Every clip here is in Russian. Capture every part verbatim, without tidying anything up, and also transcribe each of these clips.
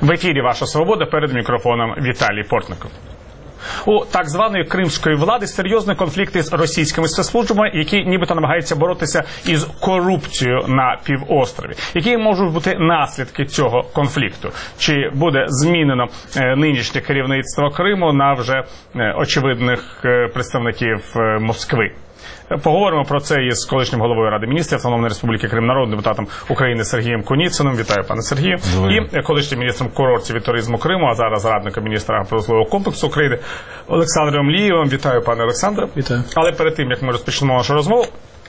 В ефірі «Ваша свобода», перед мікрофоном Віталій Портников. У так званої кримської влади серйозні конфлікти з російськими спецслужбами, які нібито намагаються боротися із корупцією на півострові. Які можуть бути наслідки цього конфлікту? Чи буде змінено нинішнє керівництво Криму на вже очевидних представників Москви? Поговоримо про це із колишнім головою Ради міністрів Автономної Республіки Крим, народним депутатом України Сергієм Куніциним. Вітаю, пане Сергію. Добре. І колишнім міністром курортів і туризму Криму, а зараз радником міністра промислового комплексу України Олександром Лієвим. Вітаю, пане Олександре. Вітаю. Але перед тим, як ми розпочнемо нашу розмову,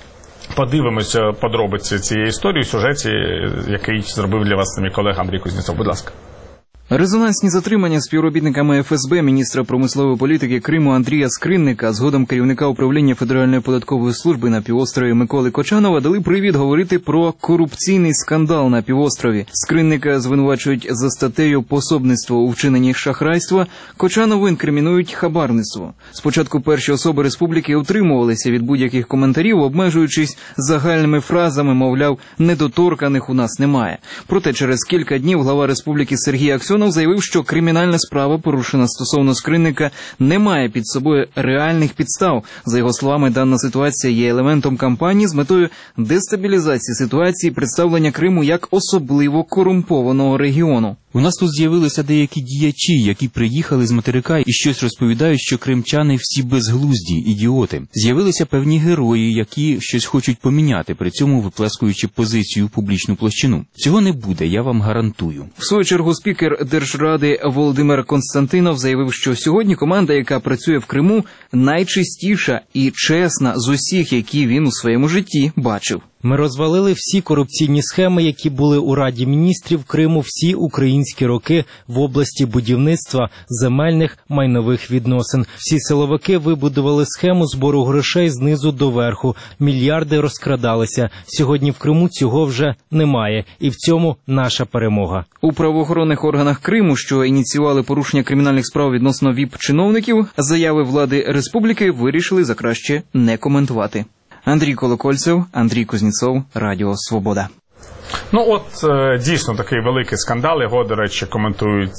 подивимося подробиці цієї історії, сюжеті, який зробив для вас мій колега Андрій Кузнєцов. Будь ласка. Резонансні затримання співробітниками еф ес бе міністра промислової політики Криму Андрія Скринника, згодом керівника управління Федеральної податкової служби на півострові Миколи Кочанова, дали привід говорити про корупційний скандал на півострові. Скринника звинувачують за статтею «Пособництво у вчиненні шахрайства», Кочанову інкримінують хабарництво. Спочатку перші особи республіки утримувалися від будь-яких коментарів, обмежуючись загальними фразами, мовляв, недоторканих у нас немає. Проте через кілька днів глава республіки Сергій Аксьонов заявив, що кримінальна справа, порушена стосовно Скринника, не має під собою реальних підстав. За його словами, дана ситуація є елементом кампанії з метою дестабілізації ситуації і представлення Криму як особливо корумпованого регіону. У нас тут з'явилися деякі діячі, які приїхали з материка і щось розповідають, що кримчани всі безглузді, ідіоти. З'явилися певні герої, які щось хочуть поміняти, при цьому виплескуючи позицію в публічну площину. Цього не буде, я вам гарантую. В свою чергу спікер Держради Володимир Константинов заявив, що сьогодні команда, яка працює в Криму, найчистіша і чесна з усіх, які він у своєму житті бачив. Ми розвалили всі корупційні схеми, які були у Раді міністрів Криму всі українські роки в області будівництва, земельних, майнових відносин. Всі силовики вибудували схему збору грошей знизу до верху. Мільярди розкрадалися. Сьогодні в Криму цього вже немає. І в цьому наша перемога. У правоохоронних органах Криму, що ініціювали порушення кримінальних справ відносно віп-чиновників, заяви влади республіки вирішили за краще не коментувати. Андрій Колокольцев, Андрій Кузнєцов, Радіо Свобода. Ну от, дійсно, такий великий скандал. Його, до речі, коментують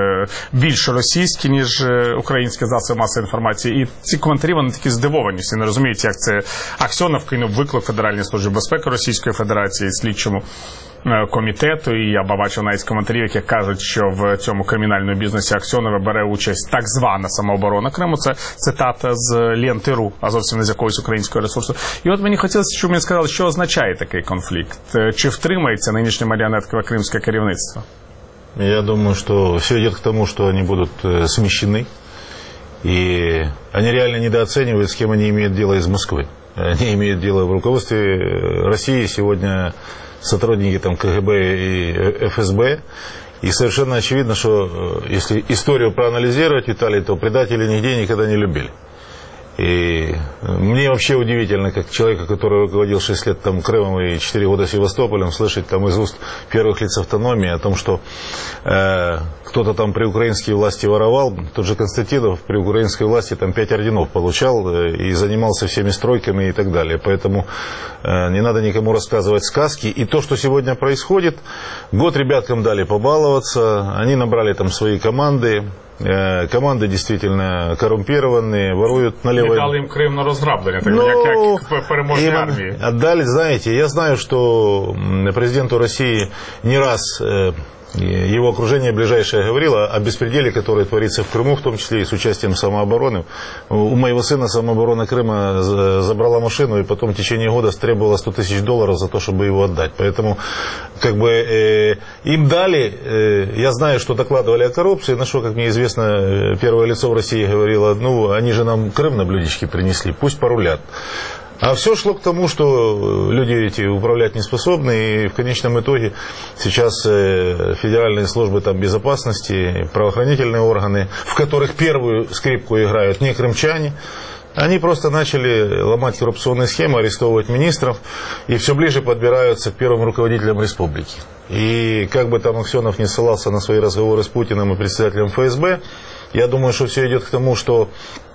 більш російські, ніж українські засоби масової інформації. І ці коментарі, вони такі здивовані. Всі не розуміють, як це Аксьонов кинув виклик Федеральній службі безпеки Російської Федерації, слідчому комітету. І я бачив навіть коментарів, які кажуть, що в цьому кримінальному бізнесі Аксьонова бере участь так звана самооборона Криму. Це цитата з ленти.ру, а зовсім не з якогось українського ресурсу. І от мені хотілося, щоб мені сказали, що означає такий конфлікт. Чи втримається нинішнє маріонеткове кримське керівництво? Я думаю, что все идет к тому, что они будут смещены. И они реально недооценивают, с кем они имеют дело из Москвы. Они имеют дело в руководстве России сегодня сотрудники там ка гэ бэ и эф эс бэ. И совершенно очевидно, что если историю проанализировать, Виталий, то предатели нигде никогда не любили. И мне вообще удивительно, как человека, который руководил шесть лет там Крымом и четыре года Севастополем, слышать там из уст первых лиц автономии о том, что э, кто-то там при украинской власти воровал. Тот же Константинов при украинской власти там пять орденов получал э, и занимался всеми стройками и так далее. Поэтому э, не надо никому рассказывать сказки. И то, что сегодня происходит, год ребяткам дали побаловаться, они набрали там свои команды. Команды действительно коррумпированные, воруют налево. И дали им Крым на разграбление, так, ну, как, как переможной армии. Отдали, знаете, я знаю, что президенту России не раз его окружение ближайшее говорило о беспределе, который творится в Крыму, в том числе и с участием самообороны. У моего сына самооборона Крыма забрала машину и потом в течение года требовала сто тысяч долларов за то, чтобы его отдать. Поэтому как бы э, им дали, э, я знаю, что докладывали о коррупции, на что, как мне известно, первое лицо в России говорило, ну, они же нам Крым на блюдечке принесли, пусть порулят. А все шло к тому, что люди эти управлять не способны, и в конечном итоге сейчас федеральные службы там, безопасности, правоохранительные органы, в которых первую скрипку играют не крымчане, они просто начали ломать коррупционные схемы, арестовывать министров, и все ближе подбираются к первым руководителям республики. И как бы там Аксьонов не ссылался на свои разговоры с Путиным и председателем эф эс бэ, я думаю, что все идет к тому, что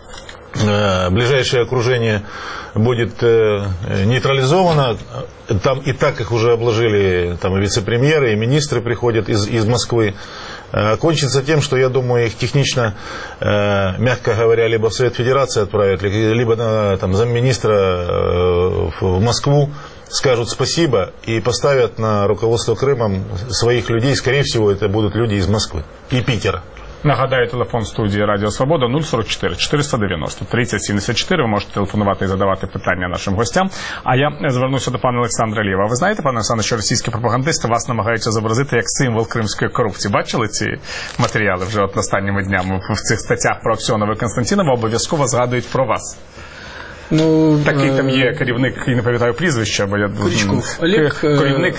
ближайшее окружение будет нейтрализовано. Там и так их уже обложили там, и вице-премьеры, и министры приходят из, из Москвы. кончится тем, что, я думаю, их технично, мягко говоря, либо в Совет Федерации отправят, либо там, замминистра в Москву, скажут спасибо и поставят на руководство Крымом своих людей. Скорее всего, это будут люди из Москвы и Питера. Нагадаю, телефон студії Радіо Свобода нуль сорок чотири чотириста дев'яносто тридцять сімдесят чотири. Ви можете телефонувати і задавати питання нашим гостям. А я звернуся до пана Олександра Лєва. Ви знаєте, пане Олександре, що російські пропагандисти вас намагаються зобразити як символ кримської корупції? Бачили ці матеріали вже от останніми днями в цих статтях про Аксьонова і Константінова? Обов'язково згадують про вас. Ну, такий там є керівник, я не пам'ятаю прізвища, бо я Крючков Олег, керівник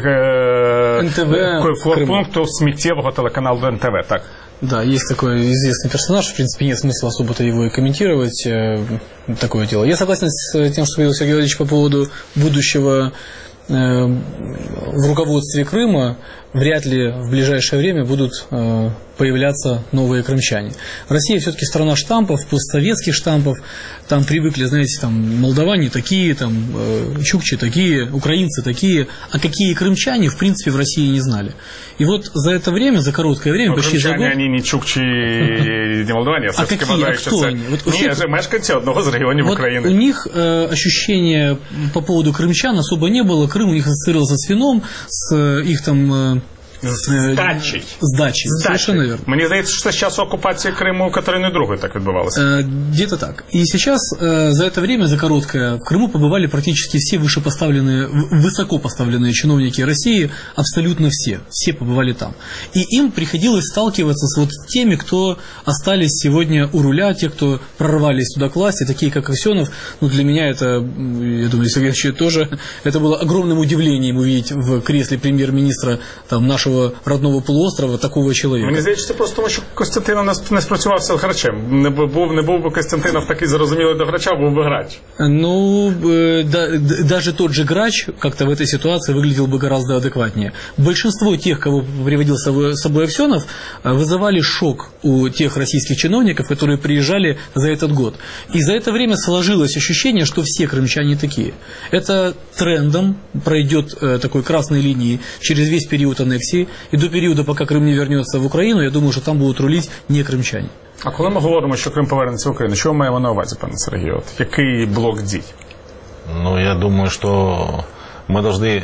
ен те ве пункту сміттєвого телеканалу ен те ве, так. Да, есть такой известный персонаж, в принципе, нет смысла особо-то его и комментировать, э, такое дело. Я согласен с тем, что говорил Сергей Владимирович по поводу будущего э, в руководстве Крыма. Вряд ли в ближайшее время будут э, появляться новые крымчане. Россия все-таки страна штампов, постсоветских штампов. Там привыкли, знаете, там молдаване такие, там э, чукчи такие, украинцы такие. А какие крымчане, в принципе, в России не знали. И вот за это время, за короткое время, ну, почти за год... они не чукчи, не молдаване, а какие, а кто они? Вот у всех... Ні, мешканці одного з регіонів вот України. У них э, ощущения по поводу крымчан особо не было. Крым у них ассоциировался с вином, с э, их там... Э, Здачі. Здачі. Совершенно верно. Мені здається, що це з часу оккупации Крыма у Катерины другой так відбувалося. Э, где-то так. И сейчас э, за это время, за короткое, в Крыму побывали практически все вышепоставленные, высоко поставленные чиновники России, абсолютно все. Все побывали там. И им приходилось сталкиваться с вот теми, кто остались сегодня у руля, те, кто прорвались туда к власти, такие как Аксенов. Ну, для меня это, я думаю, Сергей тоже, это было огромным удивлением увидеть в кресле премьер-министра там, нашего родного полуострова такого чоловіка. Мені здається, це просто тому, що Костянтинов не спрацювався грачем. Не був, не був би Костянтинов такий зрозумілий до грача, був бы грач. Ну, да, даже тот же грач как-то в этой ситуации выглядел бы гораздо адекватнее. Большинство тех, кого приводил с собой Аксенов, вызывали шок у тех российских чиновников, которые приезжали за этот год. И за это время сложилось ощущение, что все крымчане такие. Это трендом пройдет такой красной линией через весь период аннексии. І до періоду, поки Крим не вернеться в Україну, я думаю, що там будуть рулити не кримчані. А коли ми говоримо, що Крим повернеться в Україну, що ми маємо на увазі, пане Сергій? От який блок дій? Ну, я думаю, что мы должны...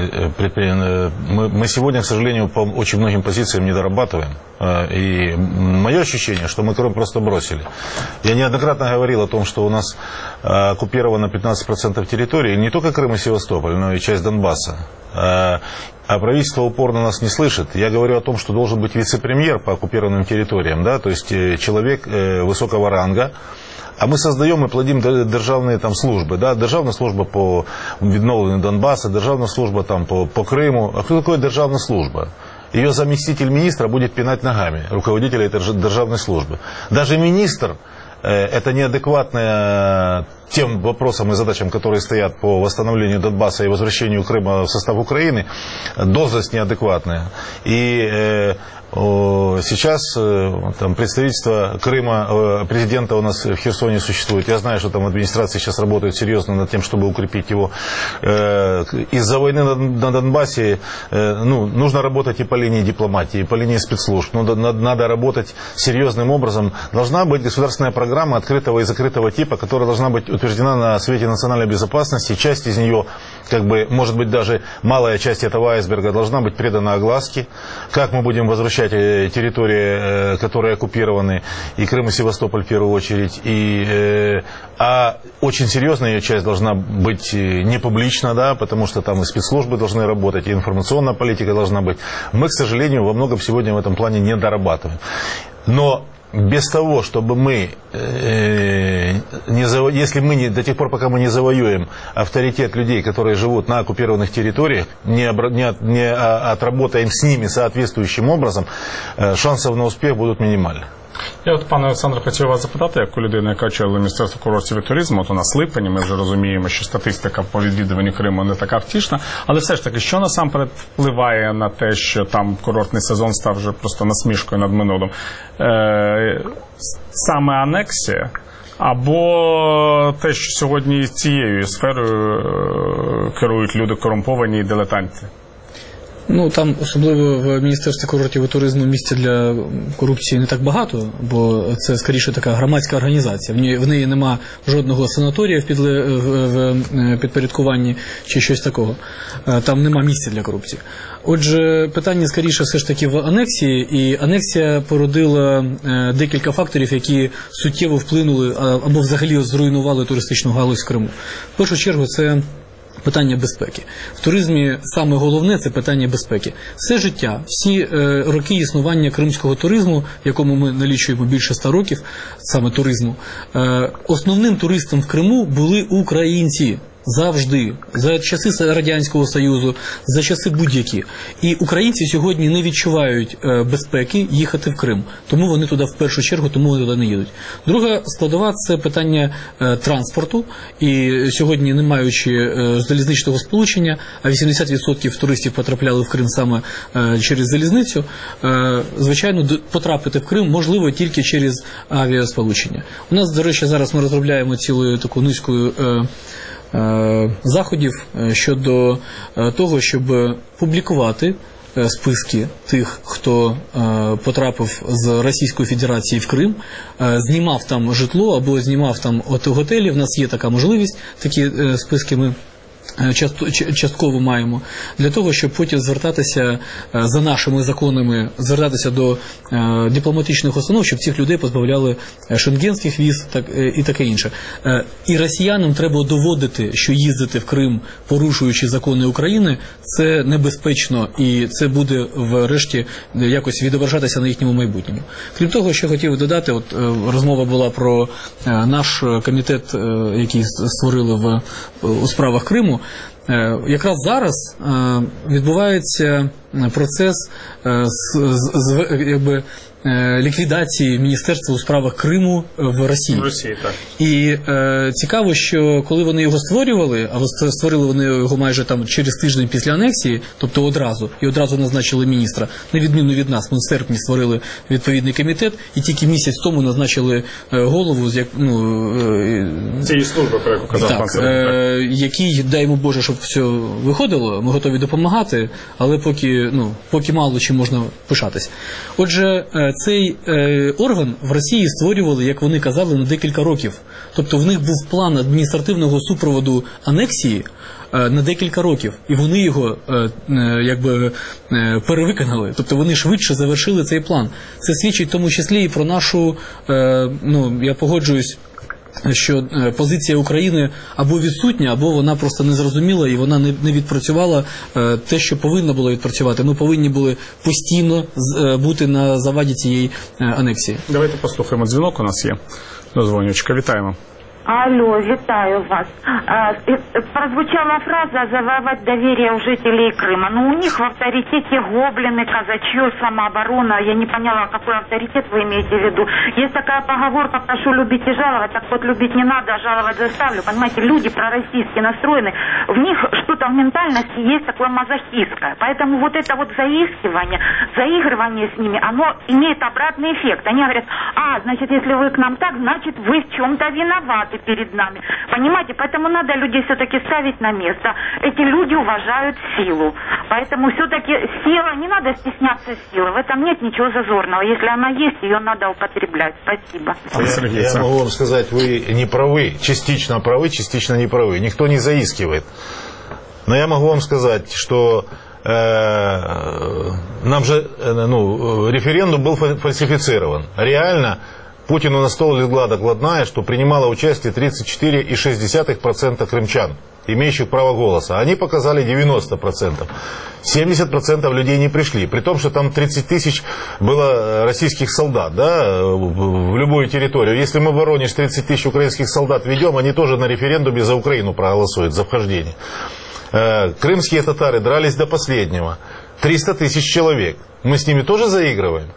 Мы, мы сегодня, к сожалению, по очень многим позициям не дорабатываем. И мое ощущение, что мы Крым просто бросили. Я неоднократно говорил о том, что у нас оккупировано пятнадцать процентов территории, не только Крым и Севастополь, но и часть Донбасса. А правительство упорно нас не слышит. Я говорю о том, что должен быть вице-премьер по оккупированным территориям, да, то есть человек высокого ранга. А мы создаем и плодим державные там службы, да, державная служба по відновленню Донбасса, державная служба там по, по Крыму. А кто такое державная служба? Ее заместитель министра будет пинать ногами руководителя этой державной службы. Даже министр это неадекватная тем вопросам и задачам, которые стоят по восстановлению Донбасса и возвращению Крыма в состав Украины, должность неадекватная. И э, о, сейчас э, там, представительство Крыма, э, президента у нас в Херсоне существует. Я знаю, что там администрация сейчас работает серьезно над тем, чтобы укрепить его. Э, из-за войны на, на Донбассе э, ну, нужно работать и по линии дипломатии, и по линии спецслужб. Ну, надо, надо работать серьезным образом. Должна быть государственная программа открытого и закрытого типа, которая должна быть утверждена на Совете национальной безопасности. Часть из нее, как бы, может быть, даже малая часть этого айсберга должна быть предана огласке. Как мы будем возвращать территории, которые оккупированы, и Крым, и Севастополь в первую очередь. И, а очень серьезная ее часть должна быть не публична, да, потому что там и спецслужбы должны работать, и информационная политика должна быть. Мы, к сожалению, во многом сегодня в этом плане не дорабатываем. Но без того, чтобы мы, э, не заво... если мы не, до тех пор, пока мы не завоюем авторитет людей, которые живут на оккупированных территориях, не, обра... не, от... не отработаем с ними соответствующим образом, э, шансов на успех будут минимальны. Я от, пане Олександре, хотів вас запитати, як у людини, яка очолює Міністерство курортів і туризму, от у нас липень, ми вже розуміємо, що статистика по відвідуванню Криму не така втішна, але все ж таки, що насамперед впливає на те, що там курортний сезон став вже просто насмішкою над минулим? Е, саме анексія, або те, що сьогодні цією сферою керують люди корумповані і дилетанти? Ну, там, особливо в Міністерстві курортів і туризму, місця для корупції не так багато, бо це, скоріше, така громадська організація. В неї, в неї нема жодного санаторія в, підле, в, в підпорядкуванні чи щось такого. Там нема місця для корупції. Отже, питання, скоріше, все ж таки в анексії, і анексія породила декілька факторів, які суттєво вплинули або взагалі зруйнували туристичну галузь в Криму. В першу чергу, це питання безпеки. В туризмі саме головне – це питання безпеки. Все життя, всі е, роки існування кримського туризму, в якому ми налічуємо більше ста років, саме туризму, е, основним туристом в Криму були українці. Завжди. За часи Радянського Союзу, за часи будь-які. І українці сьогодні не відчувають безпеки їхати в Крим. Тому вони туди в першу чергу, тому вони туди не їдуть. Друга складова – це питання транспорту. І сьогодні, не маючи залізничного сполучення, а вісімдесят відсотків туристів потрапляли в Крим саме через залізницю, звичайно, потрапити в Крим можливо тільки через авіасполучення. У нас, до речі, зараз ми розробляємо цілу таку низку заходів щодо того, щоб публікувати списки тих, хто потрапив з Російської Федерації в Крим, знімав там житло або знімав там от готелі. В нас є така можливість, такі списки ми частково маємо, для того, щоб потім звертатися за нашими законами, звертатися до е, дипломатичних установ, щоб цих людей позбавляли шенгенських віз так, е, і таке інше. Е, і росіянам треба доводити, що їздити в Крим, порушуючи закони України, це небезпечно, і це буде врешті якось відображатися на їхньому майбутньому. Крім того, що хотів додати, от е, розмова була про е, наш комітет, е, який створили в, у справах Криму. Якраз зараз відбувається процес з, з, з якби, ліквідації Міністерства у справах Криму в Росії. В Росії, так. І е, цікаво, що коли вони його створювали, а створили вони його майже там через тиждень після анексії, тобто одразу, і одразу назначили міністра, на відміну від нас, ми в серпні створили відповідний комітет, і тільки місяць тому назначили е, голову, з як, ну, е, цієї служби, про яку казав пан Сергій, е, який, дай йому Боже, щоб все виходило, ми готові допомагати, але поки, ну, поки мало чим можна пишатись. Отже, е, цей е, орган в Росії створювали, як вони казали, на декілька років. Тобто в них був план адміністративного супроводу анексії е, на декілька років. І вони його е, е, якби е, перевиконали. Тобто вони швидше завершили цей план. Це свідчить в тому числі і про нашу, е, ну, я погоджуюсь, що позиція України або відсутня, або вона просто не зрозуміла і вона не, не відпрацювала те, що повинна була відпрацювати. Ми повинні були постійно бути на заваді цієї анексії. Давайте послухаємо. Дзвінок у нас є. Дозвонювачка. Вітаємо. Алло, витаю вас. Прозвучала фраза «завоевать доверие у жителей Крыма». Но у них в авторитете гоблины, казачье, самооборона. Я не поняла, какой авторитет вы имеете в виду. Есть такая поговорка «прошу любить и жаловать». Так вот, любить не надо, а жаловать заставлю. Понимаете, люди пророссийски настроены. В них что-то в ментальности есть такое мазохистское. Поэтому вот это вот заискивание, заигрывание с ними, оно имеет обратный эффект. Они говорят: а, значит, если вы к нам так, значит, вы в чем-то виноваты перед нами. Понимаете, поэтому надо людей все-таки ставить на место. Эти люди уважают силу. Поэтому все-таки сила, не надо стесняться силы. В этом нет ничего зазорного. Если она есть, ее надо употреблять. Спасибо. Я, я могу вам сказать, вы не правы. Частично правы, частично не правы. Никто не заискивает. Но я могу вам сказать, что э, нам же, ну, референдум был фальсифицирован. Реально Путину на стол легла докладная, что принимало участие тридцать четыре и шесть десятых процента крымчан, имеющих право голоса. Они показали девяносто процентов. семьдесят процентов людей не пришли. При том, что там тридцать тысяч было российских солдат, да, в любую территорию. Если мы в Воронеж тридцать тысяч украинских солдат ведем, они тоже на референдуме за Украину проголосуют, за вхождение. Крымские татары дрались до последнего. триста тысяч человек. Мы с ними тоже заигрываем?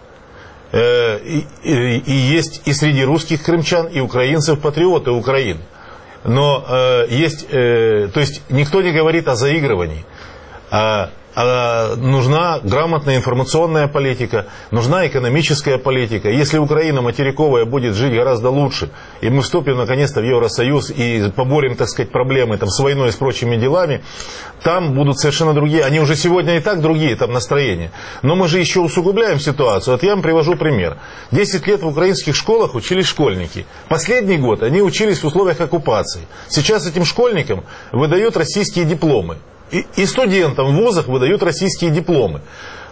И, и, и есть и среди русских крымчан, и украинцев патриоты Украины. Но э, есть, э, то есть никто не говорит о заигрывании. А нужна грамотная информационная политика, нужна экономическая политика. Если Украина материковая будет жить гораздо лучше, и мы вступим наконец-то в Евросоюз и поборем, так сказать, проблемы там, с войной и с прочими делами, там будут совершенно другие, они уже сегодня и так другие там настроения. Но мы же еще усугубляем ситуацию. Вот я вам привожу пример. десять лет в украинских школах учились школьники. Последний год они учились в условиях оккупации. Сейчас этим школьникам выдают российские дипломы. И, и студентам в вузах выдают российские дипломы.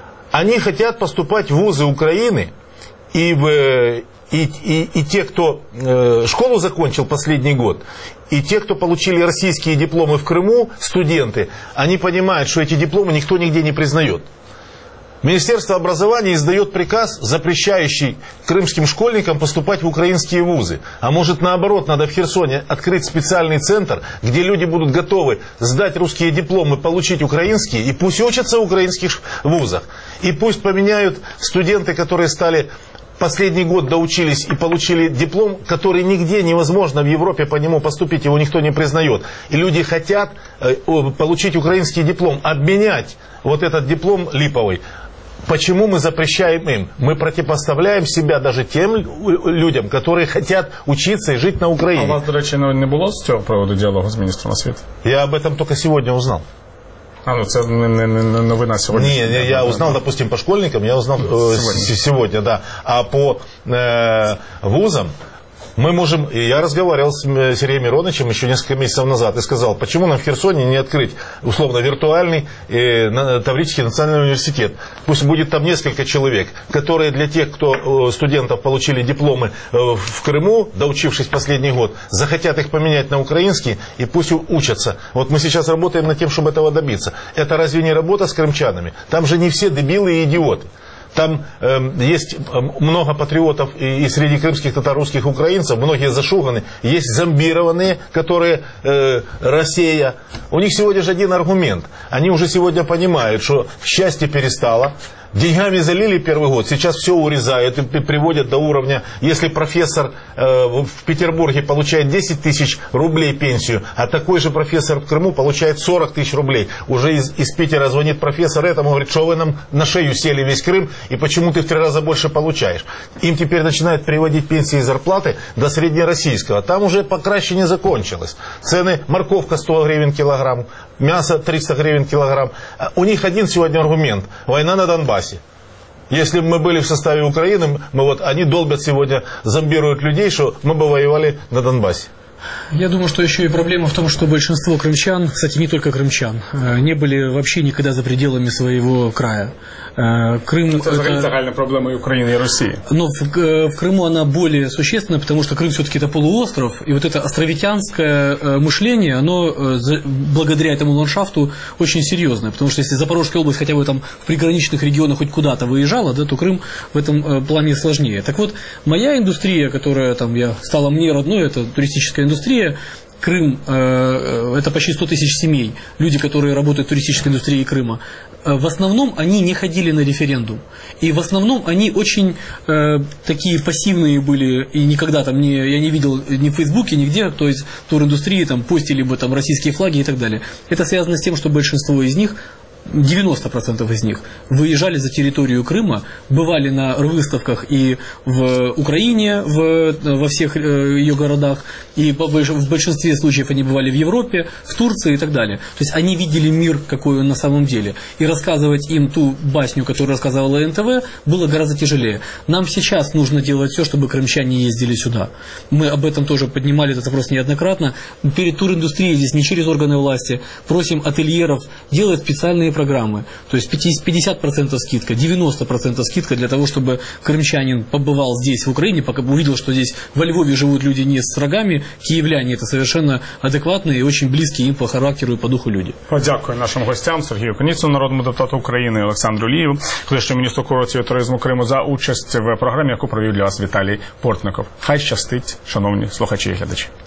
Они хотят поступать в вузы Украины, и, в, и, и, и те, кто э, школу закончил последний год, и те, кто получили российские дипломы в Крыму, студенты, они понимают, что эти дипломы никто нигде не признает. Министерство образования издает приказ, запрещающий крымским школьникам поступать в украинские вузы. А может, наоборот, надо в Херсоне открыть специальный центр, где люди будут готовы сдать русские дипломы, получить украинские, и пусть учатся в украинских вузах. И пусть поменяют студенты, которые стали последний год доучились и получили диплом, который нигде невозможно в Европе по нему поступить, его никто не признает. И люди хотят получить украинский диплом, обменять вот этот диплом липовый. Почему мы запрещаем им? Мы противопоставляем себя даже тем людям, которые хотят учиться и жить на Украине. А у вас, до речі, не було з цього приводу діалогу з міністром освіти? Я об этом только сегодня узнал. А, ну це не, не, не новина сегодня. Не, не, я узнал, допустим, по школьникам, я узнал э, сегодня. сегодня, да. А по э, вузам мы можем, я разговаривал с Сергеем Мироновичем еще несколько месяцев назад и сказал, почему нам в Херсоне не открыть, условно, виртуальный э, Таврический национальный университет. Пусть будет там несколько человек, которые для тех, кто, э, студентов, получили дипломы э, в Крыму, доучившись последний год, захотят их поменять на украинский и пусть учатся. Вот мы сейчас работаем над тем, чтобы этого добиться. Это разве не работа с крымчанами? Там же не все дебилы и идиоты. Там э, есть много патриотов и, и среди крымских татаро-русских украинцев, многие зашуганы, есть зомбированные, которые э, Россия. У них сегодня же один аргумент. Они уже сегодня понимают, что счастье перестало. Деньгами залили первый год, сейчас все урезают и приводят до уровня, если профессор э, в Петербурге получает десять тысяч рублей пенсию, а такой же профессор в Крыму получает сорок тысяч рублей. Уже из, из Питера звонит профессор этому, говорит, что вы нам на шею сели весь Крым, и почему ты в три раза больше получаешь. Им теперь начинают переводить пенсии и зарплаты до среднероссийского. Там уже покраще не закончилось. Цены, морковка сто гривен килограмм, мясо триста гривен килограмм. У них один сегодня аргумент. Война на Донбассе. Если бы мы были в составе Украины, мы вот, они долбят сегодня, зомбируют людей, что мы бы воевали на Донбассе. Я думаю, что еще и проблема в том, что большинство крымчан, кстати, не только крымчан, не были вообще никогда за пределами своего края. Крым... Это, это загальная проблема и Украины, и России. Но в, в Крыму она более существенна, потому что Крым все-таки это полуостров, и вот это островитянское мышление, оно благодаря этому ландшафту очень серьезное, потому что если Запорожская область хотя бы там в приграничных регионах хоть куда-то выезжала, да, то Крым в этом плане сложнее. Так вот, моя индустрия, которая там я стала мне родной, это туристическая индустрия. Крым, э, это почти сто тысяч семей, люди, которые работают в туристической индустрии Крыма, э, в основном они не ходили на референдум. И в основном они очень э, такие пассивные были, и никогда там не, я не видел ни в Фейсбуке, нигде, то есть туриндустрии там постили бы там российские флаги и так далее. Это связано с тем, что большинство из них, девяносто процентов из них выезжали за территорию Крыма, бывали на выставках и в Украине, в, во всех ее городах, и в большинстве случаев они бывали в Европе, в Турции и так далее. То есть они видели мир, какой он на самом деле. И рассказывать им ту басню, которую рассказывала эн тэ вэ, было гораздо тяжелее. Нам сейчас нужно делать все, чтобы крымчане ездили сюда. Мы об этом тоже поднимали этот вопрос неоднократно. Перед туриндустрией здесь не через органы власти просим ательеров делать специальные программы. То есть пятьдесят процентов скидка, девяносто процентов скидка для того, чтобы крымчанин побывал здесь, в Украине, пока увидел, что здесь во Львове живут люди не с рогами, киевляне это совершенно адекватные и очень близкие им по характеру и по духу люди. Подякую нашим гостям Сергію Коніцину, народному депутату України, Олександру Лієву, колишньому міністру культури і туризму Криму, за участь в програмі, яку провів для вас Віталій Портников. Хай щастить, шановні слухачі і глядачі.